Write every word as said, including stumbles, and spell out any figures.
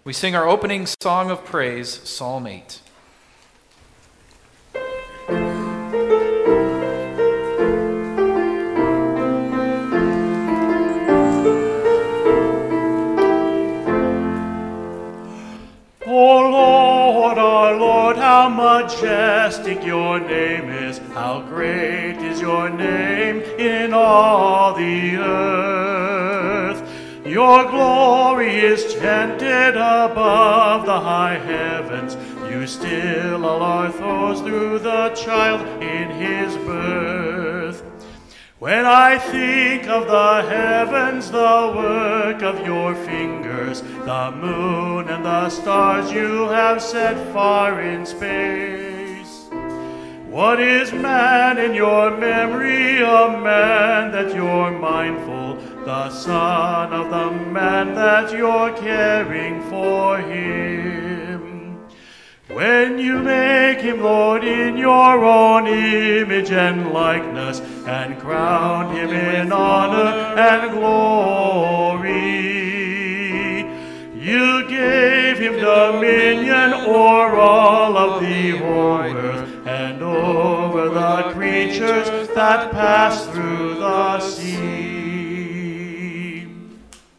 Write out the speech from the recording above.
We sing our opening song of praise, Psalm eight. O Lord, our Lord, how majestic your name is, how great is your name in all the earth. Your glory is chanted above the high heavens. You still all our thoughts through the child in his birth. When I think of the heavens, the work of your fingers, the moon and the stars you have set far in space. What is man in your memory, a man that you're mindful, the son of the man that you're caring for him? When you make him Lord in your own image and likeness, and crown him in honor and glory, you gave him dominion o'er all of the whole earth, and over the creatures that pass through the sea.